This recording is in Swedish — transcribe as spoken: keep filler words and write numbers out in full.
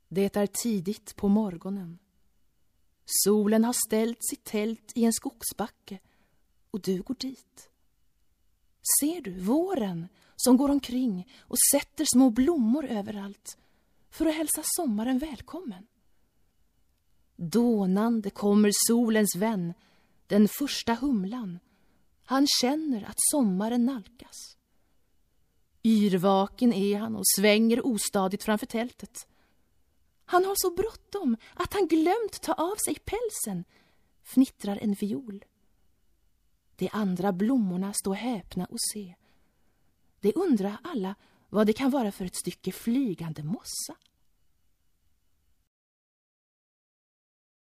Det är tidigt på morgonen. Solen har ställt sitt tält i en skogsbacke och du går dit. Ser du våren som går omkring och sätter små blommor överallt för att hälsa sommaren välkommen? Dånande kommer solens vän, den första humlan. Han känner att sommaren nalkas. Yrvaken är han och svänger ostadigt framför tältet. Han har så bråttom att han glömt ta av sig pälsen, fnittrar en viol. De andra blommorna står häpna och se. De undrar alla vad det kan vara för ett stycke flygande mossa.